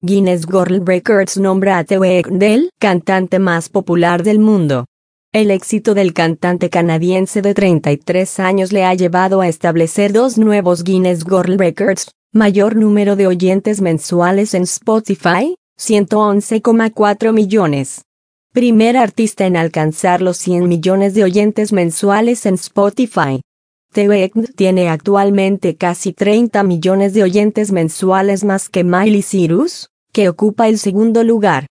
Guinness World Records nombra a The Weeknd el cantante más popular del mundo. El éxito del cantante canadiense de 33 años le ha llevado a establecer dos nuevos Guinness World Records: mayor número de oyentes mensuales en Spotify, 111,4 millones. Primer artista en alcanzar los 100 millones de oyentes mensuales en Spotify. The Weeknd tiene actualmente casi 30 millones de oyentes mensuales más que Miley Cyrus, que ocupa el segundo lugar.